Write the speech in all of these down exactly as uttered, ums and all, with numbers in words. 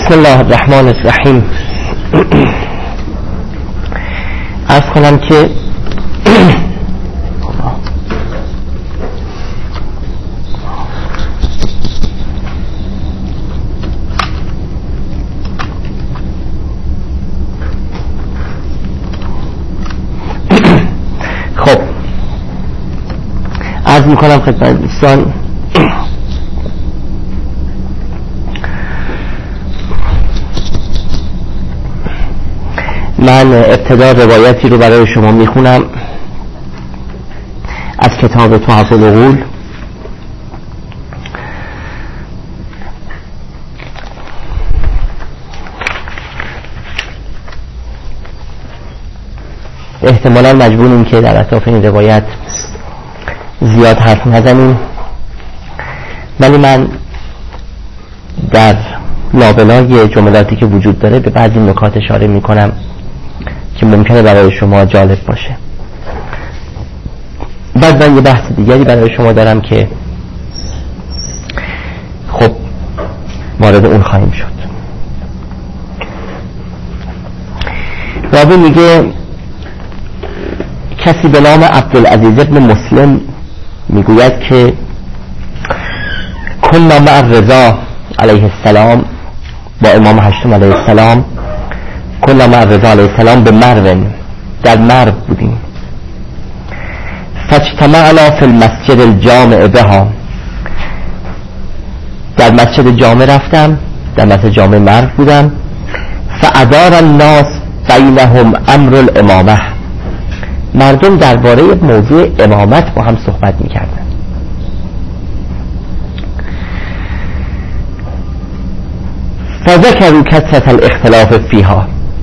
بسم الله الرحمن الرحیم. عرض کنم که خب عرض میکنم خدمت دوستان من ابتدا روایتی رو برای شما میخونم از کتاب تحف العقول احتمالا مجبوریم که در اطراف این روایت زیاد حرف نزنیم، ولی من در لابلای جملاتی که وجود داره به بعضی نکات اشاره میکنم که ممکنه برای شما جالب باشه. بعد من یه بحث دیگری برای شما دارم که خب وارد اون خواهیم شد. راوی میگه کسی به نام عبدالعزیز ابن مسلم میگوید که کنا مع رضا علیه السلام، با امام هشتم علیه السلام، کنا مع رضا علیه السلام به مرو، در مرو بودیم. فاجتمعنا فی المسجد الجامع بها، در مسجد جامع رفتم، در مسجد جامع مرو بودم. فادار الناس بینهم امر الامامه، مردم درباره موضوع امامت با هم صحبت میکردن. فذكروا كثرة الاختلاف فيها،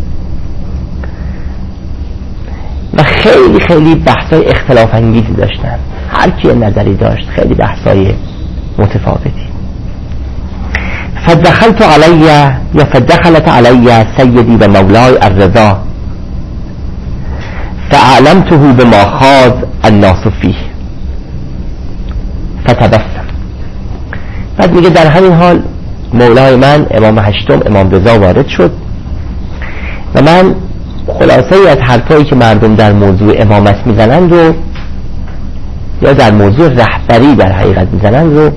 و خیلی خیلی بحثای اختلاف انگیزی داشتن، هر کی نظری داشت، خیلی بحثای متفاوتی. فدخلت علی یا فدخلت علی سیدی و مولای الرضا فاعلمته بما خاض الناس فيه فتبسم. بعد میگه در همین حال مولای من امام هشتم امام رضا وارد شد و من خلاصه ای از حرفایی که مردم در موضوع امامت میزنند رو یا در موضوع رهبری در حقیقت میزنند رو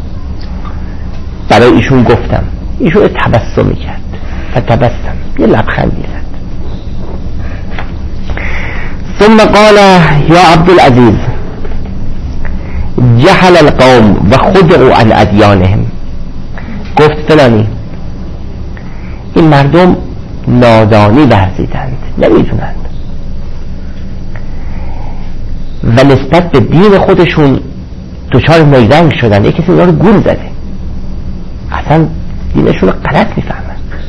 برای ایشون گفتم. ایشون تبسم میکرد و تبسم، یه لبخندی زد. ثم قال یا عبدالعزیز جهل القوم و خدعوا عن ادیانهم، گفت فلانی این مردم نادانی ورزیدند، نمیدونند و نسبت به دین خودشون دچار نیرنگ شدن. یکی کسی اینا رو گول زده، اصلا دینشون رو غلط میفهمن.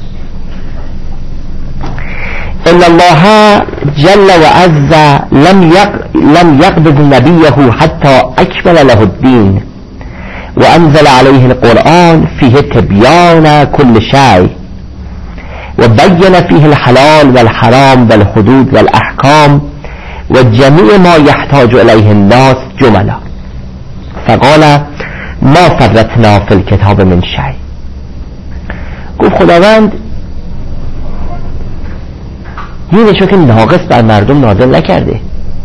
ان الله جل و عز لم يق لم يقبض نبيه حتى اكمل له الدين و انزل علیه القرآن فیه تبیان کل شیء و بین فیه الحلال والحرام والحدود والاحکام و جمیع ما یحتاج الیه الناس جملا فقال ما فرطنا فی الکتاب من شیء. گفت خداوند دینشو که ناقص بر مردم نازل نکرده،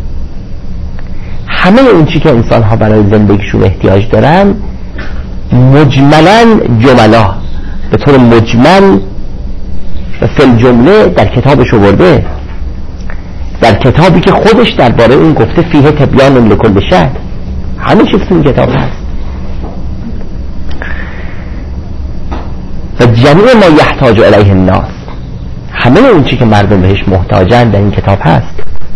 همه اون چی که انسان ها برای زندگیشون احتیاج دارن مجملا جملا به طور مجمل و فی الجمله در کتابش آورده، در کتابی که خودش درباره اون گفته فیه تبیان لکل شیء، همه چیز تو این کتاب هست. و جمیع ما یحتاج الیه الناس، همه اون چی که مردم بهش محتاجن در این کتاب هست.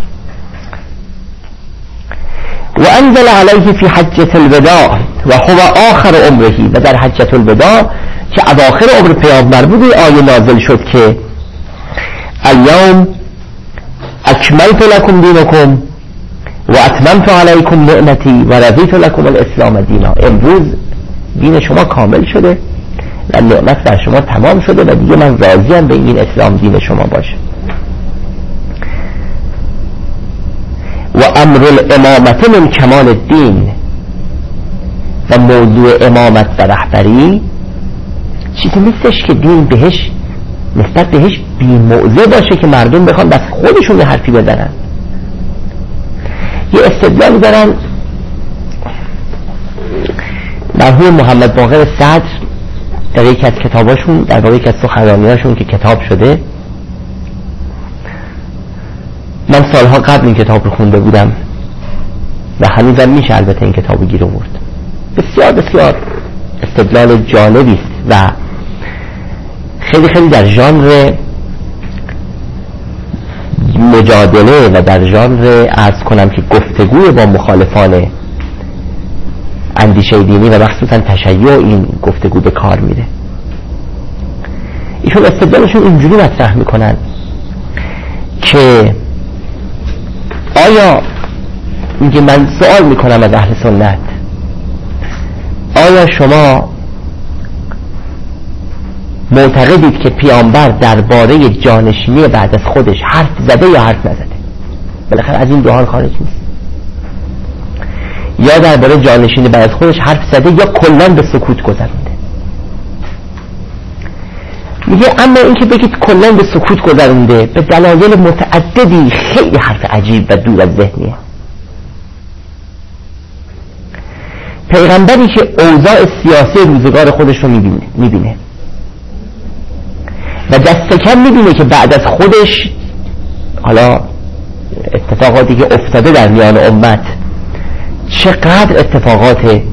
و انزل علیه فی حجة الوداع و هو آخر عمره، و در حجة الوداع که اواخر عمر پیامبر بود آیه نازل شد که الیوم اکملت لکم دینکم و اتممت علیکم نعمتی و رضیت لکم الاسلام دینا، امروز دین شما کامل شده و نعمت بر شما تمام شده و دیگه من راضیم به این اسلام دین شما باشه. و امر الامامت من کمال الدین، و موضوع امامت و رهبری چیزی نیستش که دین بهش نسبت بهش بی‌موضع باشه که مردم بخوان بس خودشون یه حرفی بزنن. یه استدلال دارن مرحوم محمد باقر صدر در یک از کتاباشون، در واقع یک از سخنرانیاشون که کتاب شده، من سالها قبل این کتاب رو خونده بودم و هنوزم میشه البته این کتاب رو گیر آورد. بسیار بسیار استدلال جالبی است و خیلی خیلی در ژانر مجادله و در ژانر عرض کنم که گفتگوی با مخالفان اندیشه دینی و مخصوصا تشیع این گفتگو به کار میره. ایشون استدلالشون اینجوری مطرح میکنن که آیا، میگه من سوال میکنم از اهل سنت، آیا شما معتقدید که پیامبر درباره جانشینی بعد از خودش حرف زده یا حرف نزده؟ بالاخره از این دو خارج نیست. یا درباره جانشینی بعد از خودش حرف زده یا کلاً به سکوت گذرونده. میگه اما اینکه بگید کلاً به سکوت گذرونده به دلایل متعددی خیلی حرف عجیب و دور از ذهنیه. پیغمبری که اوضاع سیاسی روزگار خودش رو میبینه میبینه و دست کم میبینه که بعد از خودش حالا اتفاقاتی که افتاده در میان امت چقدر اتفاقات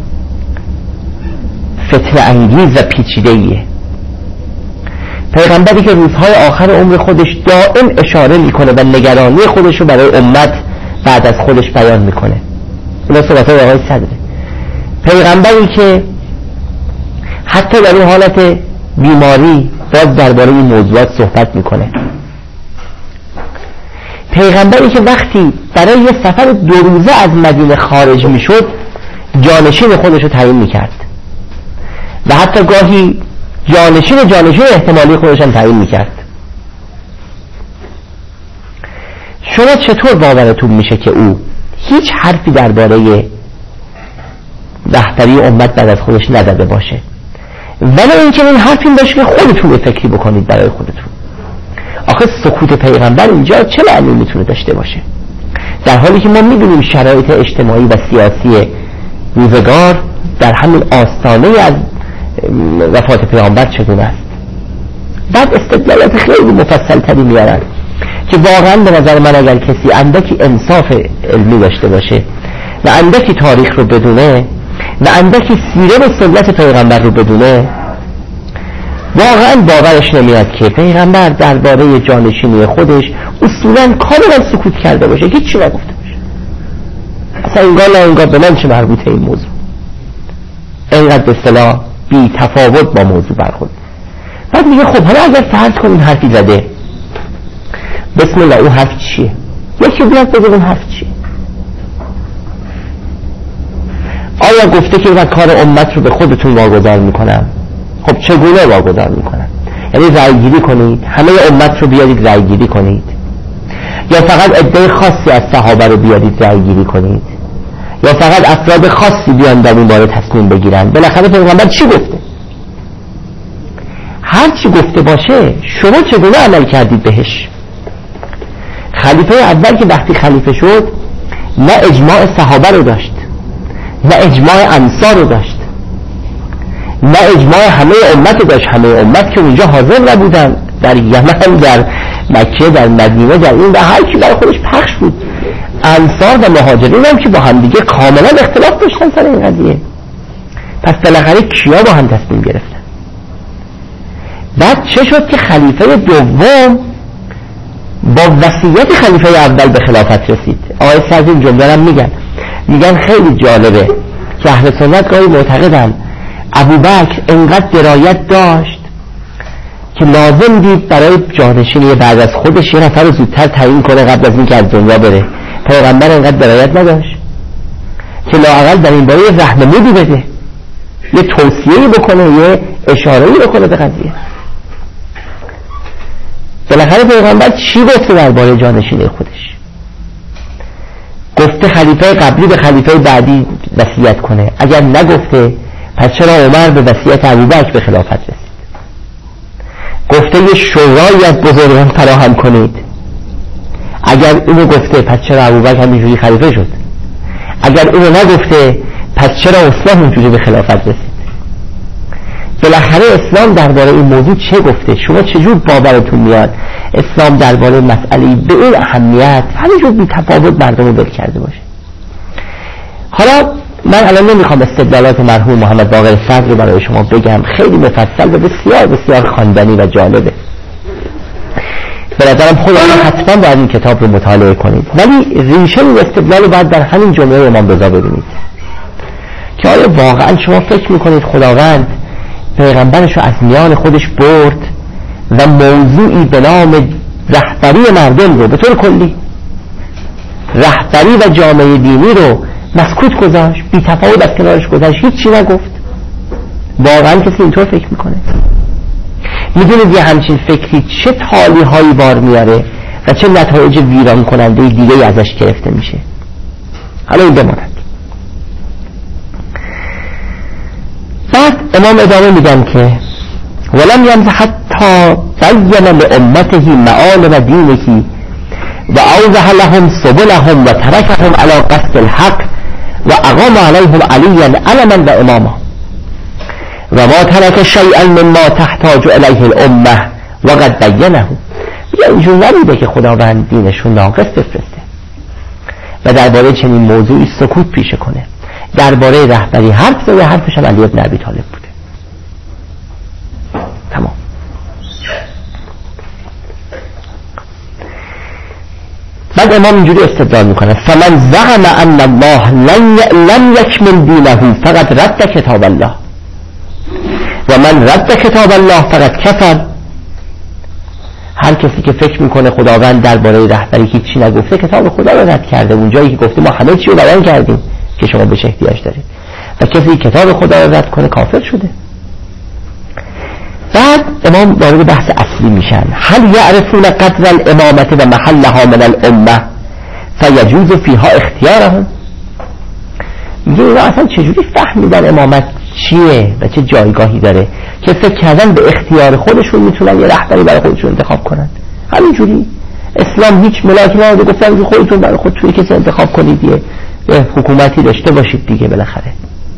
فتنه انگیز و پیچیده‌ایه. پیغمبری که روزهای آخر عمر خودش دائم اشاره میکنه و نگرانی خودش رو برای امت بعد از خودش بیان میکنه. اینا صحبت‌های آقای صدره. پیغمبری که حتی در این حالت بیماری باز درباره این موضوعات صحبت میکنه. پیغمبری که وقتی برای یه سفر دو روزه از مدینه خارج میشد جانشین خودش رو تعیین میکرد و حتی گاهی جانشین جانشین احتمالی خودش هم تعیین میکرد. شما چطور باورتون میشه که او هیچ حرفی درباره رهبری امت بعد از خودش نداده باشه؟ ولی اینکه این حرف این باشه که خودتون فکری بکنید برای خودتون. آخه سکوت پیغمبر اینجا چه معنی میتونه داشته باشه؟ در حالی که ما میدونیم شرایط اجتماعی و سیاسی روزگار در همین آستانه از وفات پیغمبر چگونه است. بعد استدلالات خیلی مفصل تری میارن که واقعا به نظر من اگر کسی اندکی انصاف علمی داشته باشه و اندکی تاریخ رو بدونه و اندکی سیره و سنت پیغمبر رو بدونه واقعا باورش نمیاد که پیغمبر درباره جانشینی خودش اصولا کاملا سکوت کرده باشه، هیچ چی نگفته باشه. اصلا انگار نه انگار به من چه مربوطه این موضوع، اینقدر به اصطلاح بی تفاوت با موضوع برخورد. بعد میگه خب حالا اگر فرض کنیم حرفی زده، بسم الله، اون حرف چیه؟ یکی بیاد بگه اون حرف چیه؟ آیا گفته که من کار امت رو به خودتون واگذار میکنم؟ خب چگونه واگذار میکنم؟ یعنی رأیگیری کنید، همه امت رو بیارید رأیگیری کنید، یا فقط عده خاصی از صحابه رو بیارید رأیگیری کنید، یا فقط افراد خاصی بیان در این باره تصمیم بگیرن؟ بالاخره پیغمبر چی گفته؟ هر چی گفته باشه شما چگونه عمل کردید بهش؟ خلیفه اول که وقتی خلیفه شد نه اجماع صحابه رو داشت، نه اجماع انصار رو داشت، نه اجماع همه امت رو داشت. همه امت که اونجا حاضر نبودن، در یمن، در مکه، در مدینه، در این، و هر کی برای خودش پخش بود. انصار و مهاجرین هم که با هم دیگه کاملا اختلاف داشتن سر این قضیه. پس بالاخره کیا با هم تصمیم گرفتن؟ بعد چه شد که خلیفه دوم با وصیت خلیفه اول به خلافت رسید؟ آقای سعدی این جمله رو میگن میگن خیلی جالبه که اهل سنت گاهی معتقدن ابوبکر انقدر درایت داشت که لازم دید برای جانشینی بعد از خودش یه نفر رو زودتر تعیین کنه قبل از اینکه از دنیا بره. پیغمبر انقدر درایت نداشت که لااقل در این باره راهنمایی بده، یه توصیه‌ای بکنه، یه اشاره‌ای بکنه به قضیه. بالاخره پیغمبر چی گفته درباره جانشینی خودش؟ گفته خلیفه قبلی به خلیفه بعدی وصیت کنه. اگر نگفته پس چرا عمر به وصیت ابوبکر به خلافت رسید؟ گفته یه شورایی از بزرگان فراهم کنید. اگر اینو گفته پس چرا ابوبکر همینجوری خلیفه شد؟ اگر اینو نگفته پس چرا عثمان اینجوری به خلافت رسید؟ بالاخره اسلام درباره این موضوع چه گفته؟ شما چجور باورتون میاد اسلام درباره مسئله به این اهمیت همینجور بی تفاوت مردم رو بل کرده باشه؟ حالا من الان نمیخوام استدلالات مرحوم محمد باقر صدر رو برای شما بگم، خیلی مفصل و بسیار بسیار خواندنی و جالبه. به نظرم خودتون حتما باید این کتاب رو مطالعه کنید، ولی ریشه این استدلال رو باید در همین جمله امام رضا ببینید که آیا واقعا شما فکر میکنید خداوند پیغمبرش رو از میان خودش برد و موضوعی به نام رهبری مردم رو به طور کلی، رهبری و جامعه دینی رو مسکوت گذاشت، بی تفاوت از کنارش گذاشت، هیچ چی نگفت؟ واقعا کسی اینطور فکر میکنه؟ میدونید یه همچین فکری چه تالی هایی بار میاره و چه نتایج ویران کننده دیگه ازش گرفته میشه؟ حالا این بماند. بعد امام ادامه میگن که ولم یمز حتی بین لامته معالم دینه و اوضح لهم سبلهم و ترکهم علی قصد الحق و اقام علیهم علیا علما و اماما و ما ترک شیئا مما تحتاج الیه الامه و قد بینه. میگه اینجور نبوده که خداوند دینشون ناقص بفرسته و درباره چنین موضوعی سکوت پیشه کنه. درباره رهبری حرف زده، حرفش هم علی ابن ابی طالب بوده. تمام. بعد امام اینجوری استدلال میکنه فمن زعم ان الله لم یکمل دینه فقط رد کتاب الله و من رد کتاب الله فقط کفر. هر کسی که فکر میکنه خداوند درباره رهبری هیچی نگفته کتاب خدا رو رد کرده، اونجایی که گفته ما همه چی رو بیان کردیم که شما بهش احتیاج دارید، و کسی کتاب خدا رو رد کنه کافر شده. بعد امام وارد بحث اصلی میشن. هل یعرفون قدر الامامت و محلها من الامه فیجوز فیها اختیارهم؟ میگه اینا اصلا چجوری فهمیدن امامت چیه و چه جایگاهی داره که فکر کردن به اختیار خودشون میتونن یه رهبری برای خودشون انتخاب کنن؟ همینجوری اسلام هیچ ملاکی نداره، گفتن که خودتون برای خودتون کسی انتخاب کنید، یه حکومتی داشته باشید دیگه بالاخره.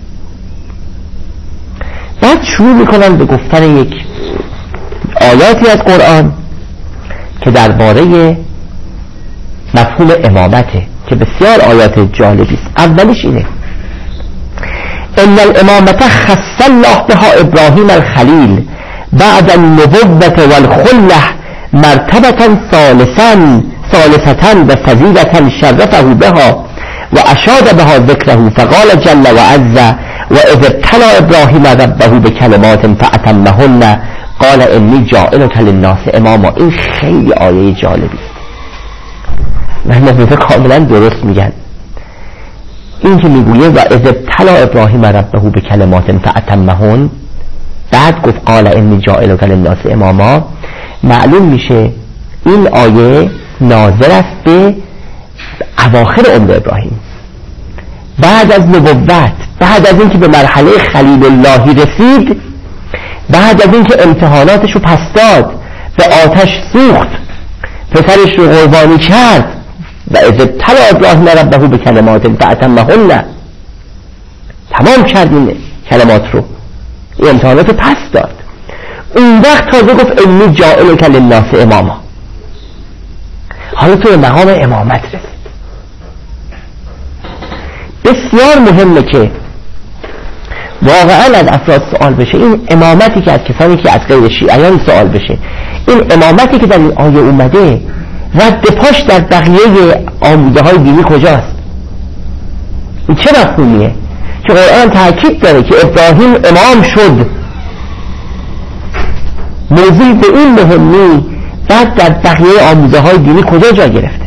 بعد شروع میکنن به گفتن یک آیاتی از قرآن که درباره مفهوم امامته که بسیار آیات جالبی است. اولیش اینه ان الامامت خص الله بها ابراهیم الخلیل بعد النبوة والخلة مرتبة ثالثا ثالثة و فضیلة شرفه بها و اشاد بها ذکره فقال جل و عز و اذ ابتلی ابراهیم ربه بکلمات فاتمهن قال انی جاعلک للناس اماما. این خیلی آیه جالبی است و نظر کاملا درست میگن. این که میگویه و اذ ابتلی ابراهیم ربه بکلمات فاتمهن بعد گفت قال انی جاعلک للناس اماما، معلوم میشه این آیه ناظر است به اواخر عمر ابراهیم، بعد از نبوت، بعد از اینکه به مرحله خلیل اللهی رسید، بعد از اینکه امتحاناتش رو پس داد، به آتش سوخت، پسرش رو قربانی کرد و اذ ابتلی ابراهیم ربه بکلمات فاتمهن، تمام کرد این کلمات رو، این امتحانات رو پس داد. اون وقت تازه گفت انی جاعلک للناس اماما. حالا تو به مقام امامت رسید. بسیار مهمه که واقعا از افراد سوال بشه این امامتی که از کسانی که از غیر شیعیان سوال بشه، این امامتی که در این آیه اومده رد پاش در بقیه آموزه های دینی کجاست؟ این چه مفهومیه؟ که قرآن تاکید داره که ابراهیم امام شد، موضوع به این مهمی، بعد در بقیه آموزه های دینی کجا جا گرفته؟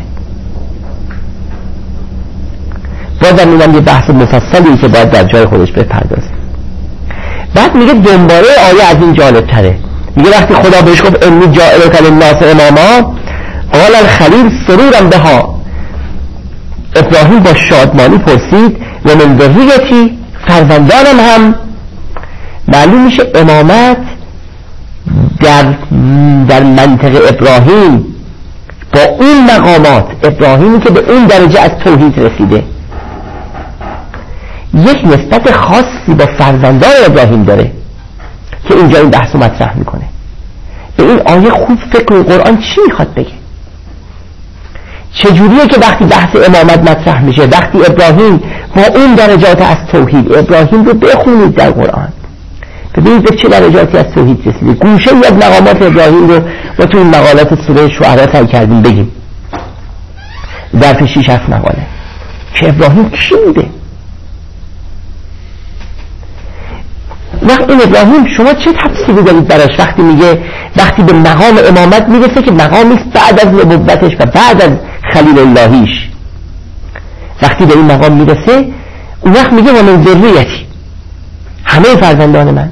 بازم اینم یه بحث مفصلی که باید در جای خودش بپردازه. بعد میگه دنباله آیه از این جالب تره، میگه وقتی خدا بهش گفت انی جاعلک للناس اماما قال الخلیل سرورا بها، ابراهیم با شادمانی پرسید و من ذریتی، فرزندانم هم. معلوم میشه امامت در در منطق ابراهیم با اون مقامات، ابراهیمی که به اون درجه از توحید رسیده یک نسبت خاصی با فرزندان ابراهیم داره که اینجا این بحث رو مطرح میکنه. به این آیه خوب فکر کنید قرآن چی میخواد بگه، چجوریه که وقتی بحث امامت مطرح میشه، وقتی ابراهیم با اون درجات از توحید، ابراهیم رو بخونید در قرآن ببینید به چه درجاتی از توحید رسیده. گوشه از مقامات ابراهیم رو ما تو این مقالات سوره شعراء سعی کردیم بگیم در شیش هفت مقاله که ابراهیم کی بوده. وقت این ابراهیم شما چه تفسیری دارید براش وقتی میگه، وقتی به مقام امامت میرسه که مقامی بعد از نبوتش و بعد از خلیل اللهیش، وقتی به این مقام میرسه اون وقت میگه و من ذریتی، همه فرزندان من.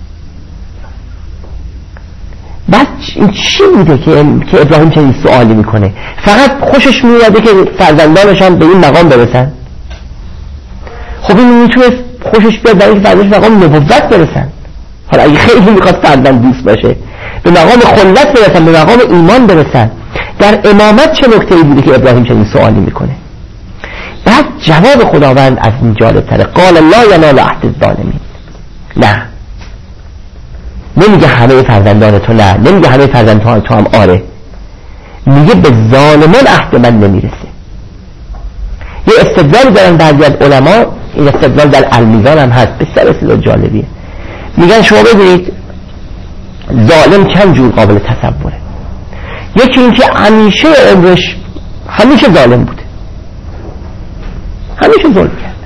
بعد این چی بوده که که ابراهیم چنین سوالی میکنه؟ فقط خوشش میاد که فرزندانش هم به این مقام برسن؟ خب این میتونه خوشش بیاد برای که فرزندانش مقام نبوت برسن. حالا اگه خیلی میخواد فرزند دوست باشه به مقام خلت برسن، به مقام ایمان برسن. در امامت چه نکته‌ای بوده که ابراهیم چنین سوالی میکنه؟ بعد جواب خداوند از این جالب تره، قال لا ینال عهد الظالمین. نه، نمیگه همه فرزندان تو، نه نمیگه همه فرزندان تو هم آره، میگه به ظالمان عهد من نمیرسه. یه استدلال دارن بعضی از علما، این استدلال در المیزان هم هست، بسیار استدلال جالبیه. میگن شما ببینید ظالم چند جور قابل تصوره. یکی این که همیشه عمرش همیشه ظالم بوده، همیشه ظلم کرده،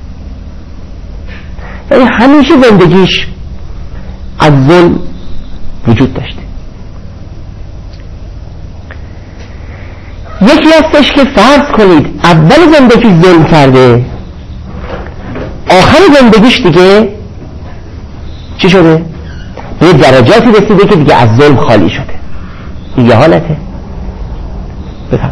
یعنی همیشه زندگیش از ظلم وجود داشته. یکی هستش که فرض کنید اول زندگیش ظلم کرده، آخر زندگیش دیگه چی شده؟ به درجاتی رسیده که دیگه از ظلم خالی شده. این یه حالته. بفهم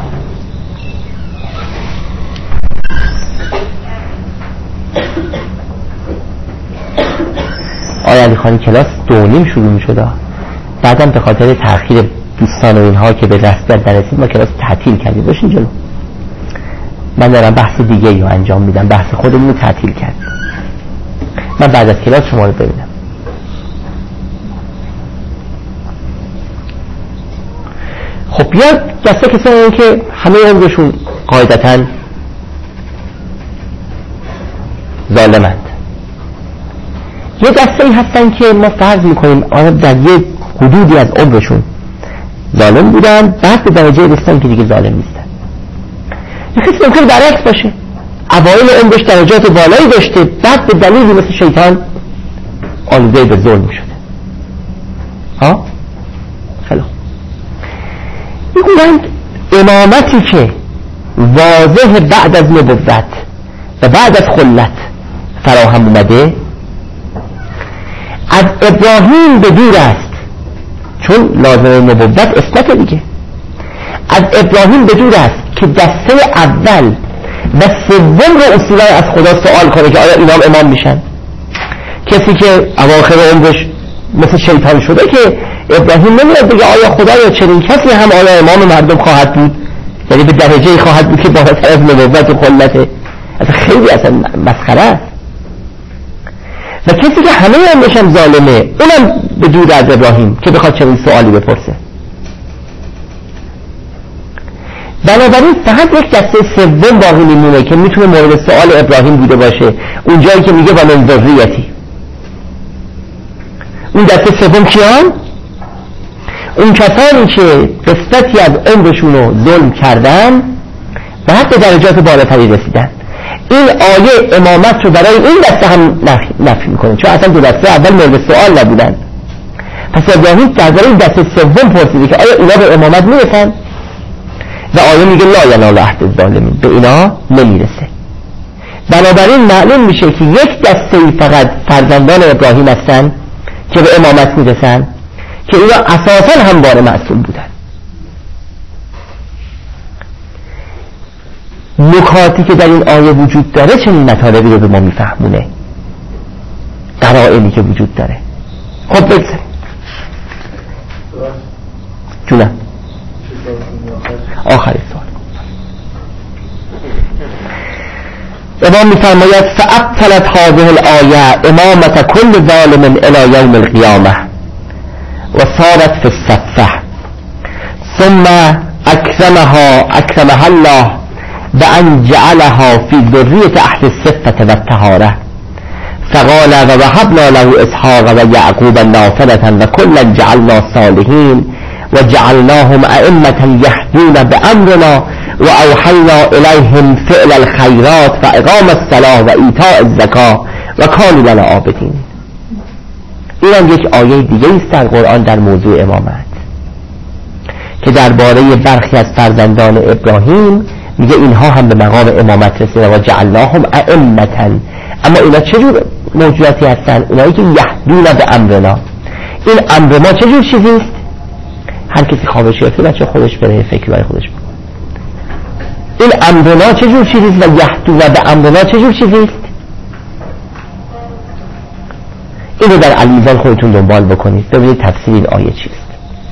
آیا علی خانی کلاس دو نیم شروع می شده، بعدم به خاطر تأخیر دوستان و اینها که به رسمیت نرسید ما کلاس تعطیل کردیم. باشین جلو، من دارم بحث دیگه رو انجام میدم، بحث خودمون رو تعطیل کرد. من بعد از کلاس شما رو ببینم. خب بیاد دسته کسانی که همه عمرشون قاعدتاً ظالمند، یه دسته ای هستن که ما فرض میکنیم آیا در یه حدودی از عمرشون ظالم بودن، بعد به درجه رسیدن که دیگه ظالم نیستن. یه کسی ممکنه برعکس باشه، اوایل عمرش درجات بالایی داشته، بعد به دلیلی مثل شیطان آلوده به ظلم شده. ها؟ خیلی خوب. میگویند امامتی که واضح بعد از نبوت و بعد از خلت فراهم اومده از ابراهیم به دور است، چون لازم نبوت اسمت دیگه. از ابراهیم به دور است که دسته اول و سوم رو اصولا از خدا سوال کنه که آیا اینا امام میشن. کسی که اواخر عمرش مثل شیطان شده که ابراهیم نمیاد بگه آیا خدا یا چنین کسی هم آیا امام مردم خواهد بود، یعنی به درجه خواهد بود که بالاتر از نبوت و خلته. اصلا خیلی اصلا مسخره است. و کسی که همه عمرش هم ظالمه اونم به دور از ابراهیم که بخواد چنین سوالی بپرسه. بنابراین فقط یک دسته سوم باقی میمونه که میتونه مورد سوال ابراهیم بوده باشه، اون جایی که میگه و من ذریتی. اون دسته سوم کیان؟ اون کسانی که قسمتی از عمرشون رو ظلم کردن بعد به درجات بالاتری رسیدن. این آیه امامت رو برای این دسته هم نفی, نفی میکنه، چون اصلا دو دسته اول مورد سوال نبودن. پس ابراهیم درباره این دسته سوم پرسیده که آیا اینا به امامت میرسن؟ و آیه میگه لا ینال عهد الظالمین، به اینا نمیرسه. بنابراین معلوم میشه که یک دسته فقط فرزندان ابراهیم هستن که به امامت میرسن که اینا اساسا همواره معصوم بودن. نکاتی که در این آیه وجود داره چنین مطالبی رو به ما میفهمونه، قرائنی که وجود داره. خب بگذاریم جونم آخری سوال امام میفرماید فابطلت هذه الآیه امامت کل ظالم الی یوم القیامه و صارت فی الصفه ثم اکرمها اکرمها الله بأن جعلها في ذریة اهل الصفة والطهارة فقال ووهبنا له اسحاق ويعقوب نافلة وكلا جعلنا صالحين وجعلناهم أئمة يهدون بأمرنا وأوحينا إليهم فعل الخيرات وإقام الصلاة وإيتاء الزكاة وكانوا لنا عابدين. این یک آیه دیگه است در قرآن در موضوع امامت که درباره برخی از فرزندان ابراهیم میگه اینها هم به مقام امامت رسیدن و جعلناهم ائمة. اما اینا چجور موجوداتی هستن؟ اونایی که یهدون به امرنا. این امر ما چجور چیزی است؟ هر کسی خوابش گرفته بچه خودش بره فکر برای خودش بکنه. این امرنا چجور چیزی است و یهدون به امرنا چجور چیزی است؟ اینو در المیزان خودتون دنبال بکنید ببینید تفسیر این آیه چیست.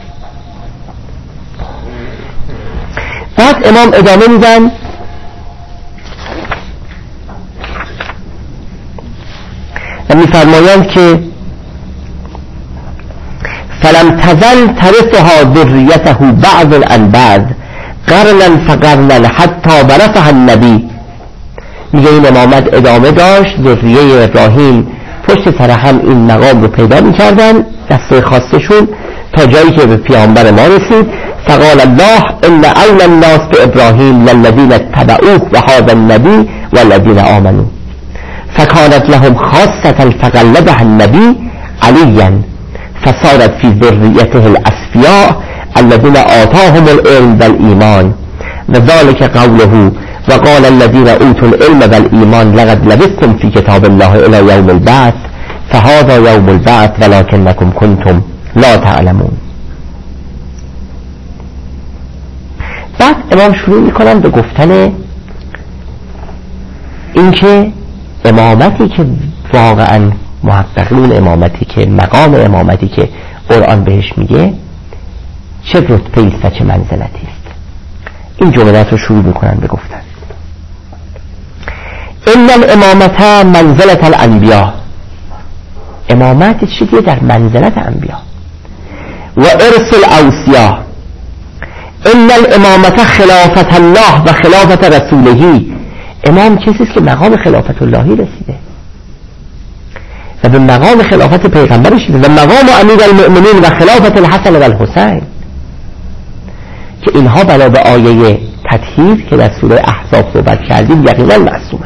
بعد امام ادامه میدن و میفرمایند که فلم تزل ترثها ذریته بعض عن بعض قرنا فقرنا حتی برثها النبی. میگه این امامت ادامه داشت، ذریه ابراهیم پشت سر هم این مقام رو پیدا میکردن دسته خاصشون تا جایی که به پیامبر ما رسید. فقال الله ان اولى الناس بابراهیم للذین اتبعوه و هذا النبی والذین آمنوا فكانت لهم خاصة فقلدها النبي عليا فصارت في ذريته الأصفياء الذين آتاهم العلم والإيمان وذلك قوله وقال الذين أوتوا العلم والإيمان لقد لبثتم في كتاب الله إلى يوم البعث فهذا يوم البعث ولكنكم كنتم لا تعلمون. بعد امام شروع میکنن به گفتن اینکه امامتی که واقعا محققین امامتی که مقام امامتی که قرآن بهش میگه چه رتبه است و چه منزلتی است. این جملات رو شروع میکنن به گفتن ان الامامت منزلت الانبیاء. امامت چیزیه در منزلت انبیا و ارث الاوصیا. ان الامامت خلافت الله و خلافت رسوله. امام کسی است که مقام خلافت اللهی رسیده و به مقام خلافت پیغمبر رسیده و مقام امیر المؤمنین و خلافت الحسن و الحسین که اینها بنا به آیه تطهیر که در سوره احزاب صحبت کردیم یقینا معصومند.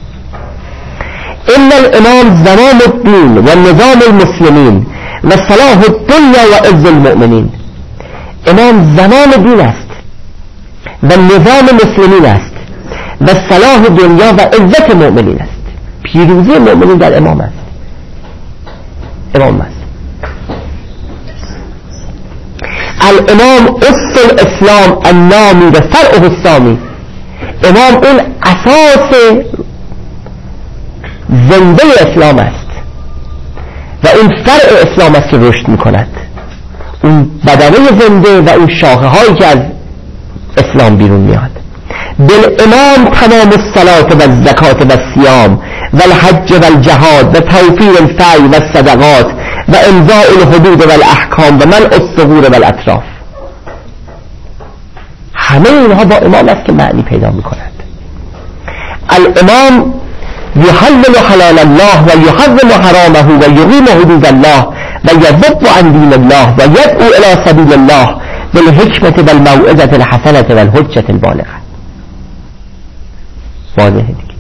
ان الامام زمام الدین و نظام المسلمین و صلاح الدنیا و عز المؤمنین. امام زمان دین است و نظام مسلمین است و صلاح دنیا و عزت مؤمنین است. پیروزی مؤمنین در امام است. امام است الامام اصل الاسلام النامی و فرعه السامی. امام اون اساس زنده اسلام است و اون فرع اسلام است که رشد میکند. اون بدنه زنده و اون شاخه هایی که از اسلام بیرون میاد. بالامام تمام الصلاة و الزکاة و الصیام و الحج و الجهاد و توفیر الفی و الصدقات و امضاء الحدود و الاحکام و منع الثغور و الاطراف. همه اینها با امام است که معنی پیدا میکنند. الامام یحلل حلال الله و یحرم حرامه و یقیم حدود الله و یذب عن دین الله و یدعو الی سبیل الله بالحکمة و الموعظة الحسنة و الحجة البالغة. واضحه دیگه.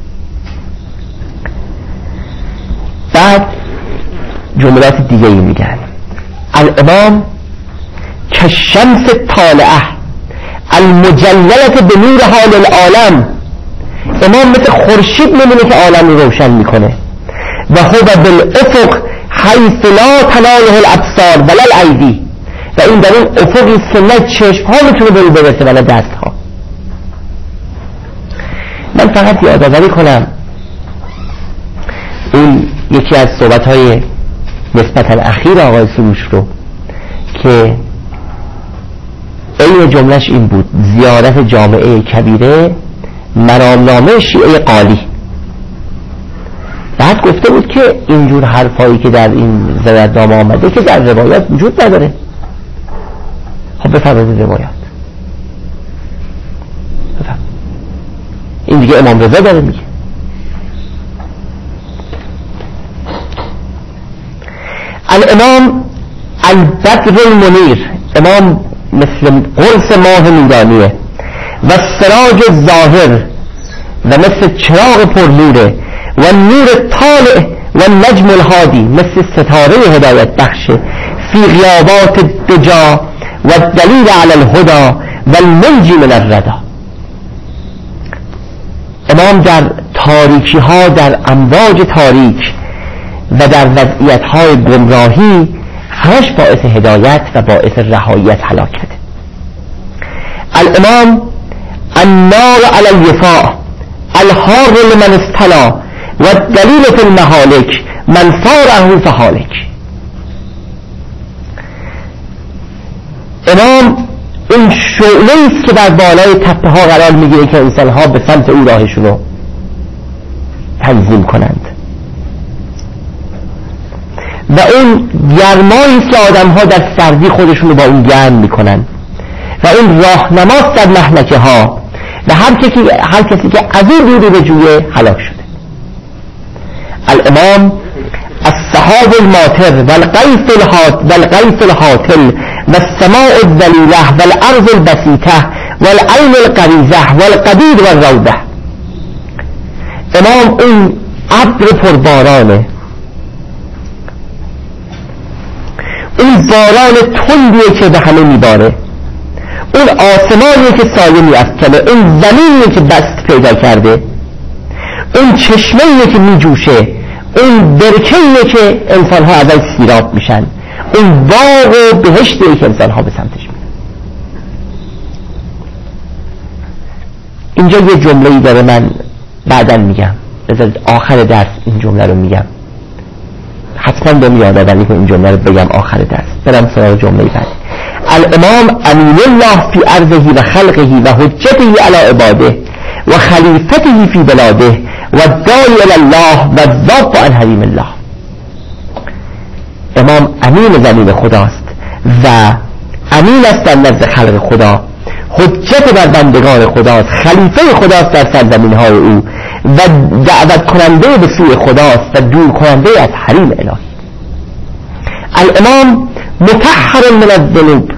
بعد جملات دیگه ای میگن الامام کالشمس طالعه المجللة به نور حال العالم. امام مثل خورشید میمونه که عالم رو روشن میکنه و هو بالافق حیث لا تناله الابصار ولا الایدی. و این در اون افقی سنت چشم ها میتونه برو برسه ولا دست ها. من فقط یادآوری کنم اون یکی از صحبت های نسبتا اخیر آقای سروش رو که این جملهش این بود: زیارت جامعه کبیره مرامنامه شیعه قالی. بعد گفته بود که اینجور حرفایی که در این زیارتنامه آمده که در روایات وجود نداره. خب بفرمایید روایات، بفرمایید. این دیگه امام رضا داره میگه. الامام البدر المنیر، امام مثل قرص ماه نورانیه و سراج الظاهر و مثل چراغ پرنوره و نور طالع و نجم الهادی مثل ستاره هدایت بخشه فی غیابات الدجا و دلیل علی الهدى و المنجی من الردى. امام در تاریکی ها، در امواج تاریک و در وضعیت های گمراهی همش باعث هدایت و باعث رهایت هلاکت. الامام النار علی الوفاء الحار لمن استلا و دلیل فی المهالک من صاره فهالک. امام این شعله است که بر بالای تپه ها قرار میگیره که انسان ها به سمت او راهشون رو تنظیم کنند و اون گرمایی است که آدم ها در سردی خودشون رو با اون گرم میکنن و اون راهنماست در مهلکه ها و هر کسی, هر کسی که از این روی به جویه هلاک شده. الامام السحاب الماطر والغیث الحات والغیث الحاطل والسماء الذلیله والارض البسیطه والعین القریزه والقدید والروضه. امام اون ابر پربارانه، اون باران تندیه که به همه میباره، اون آسمانیه که سایه میافکنه، اون زمینیه که بست پیدا کرده، اون چشمهیه که میجوشه، اون برکهیه که انسان ها ازش سیراب میشن، اون باغ و بهشتیه که انسان ها به سمتش میرن. اینجا یه جمله‌ای داره، من بعداً میگم، بذارید آخر درس این جمله رو میگم، حتما بهم یادآوری کن این جمله رو بگم آخر درس. برم سراغ جمله بعد. الامام امین الله فی ارضه و خلقه و حجته علی عباده و خلیفته فی بلاده و داعی الی الله و ذاب عن حریم الله. امام امین زمین خداست و امین است در نزد خلق خدا، حجت بر بندگان خداست، خلیفه خداست در سرزمین های او و دعوت کننده به سوی خداست و دور کننده از حریم الهی. الامام مطهر من الذنوب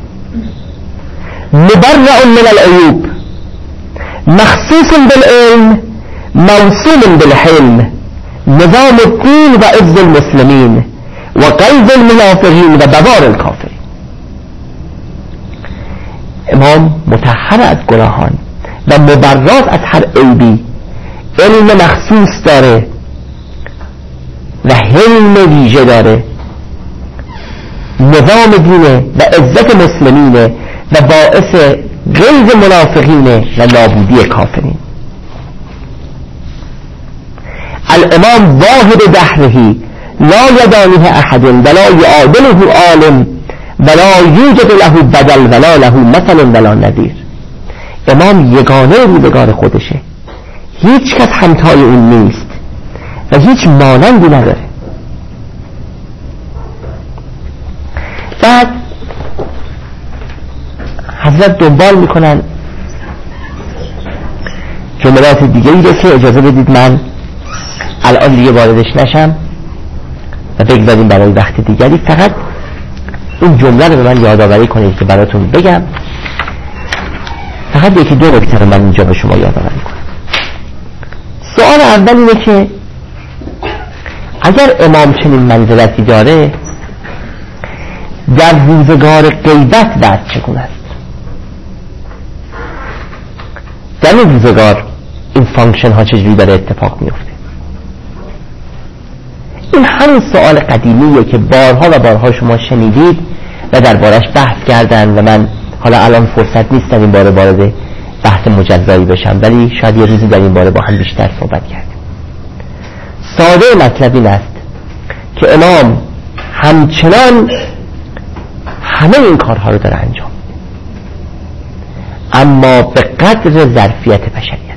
مبرع من العیوب مخصوص بالعلم موصول بالحلم نظام الدین و عز المسلمین و غیظ المنافقین و بوار الکافرین. امام مطهر از گناهان و مبرات از هر عیبی، علم مخصوص داره و حلم ویژه داره، نظام دینه و عزت مسلمینه و باعث غیظ منافقینه و نابودی کافرین. الامام واحد دهرهی لا یدانیه احد ولا یعادله عالم ولا یوجد له بدل ولا له مثل ولا نظیر. امام یگانه روزگار خودشه، هیچ کس همتای اون نیست و هیچ مانندی نداره. بعد حضرت دنبال میکنن جملات دیگری رو که اجازه بدید من الان دیگه واردش نشم و بگذاریم برای وقت دیگری. فقط این جمله رو به من یادآوری کنید که براتون بگم. فقط یکی دو نکته رو من اینجا به شما یادآوری کنم. سوال اول اینه که اگر امام چنین منزلتی داره، در روزگار غیبت بعد چگونه است؟ در این روزگار این فانکشن ها چجوری داره اتفاق میفته؟ این همین سوال قدیمیه که بارها و بارها شما شنیدید و دربارش بحث کردن و من حالا الان فرصت نیست در این باره وارد بحث مجزایی بشم، ولی شاید یه روزی در این باره با هم بیشتر صحبت کردیم. ساده مطلب این است که امام همچنان همه این کارها رو داره انجام. اما به قدر ظرفیت بشری.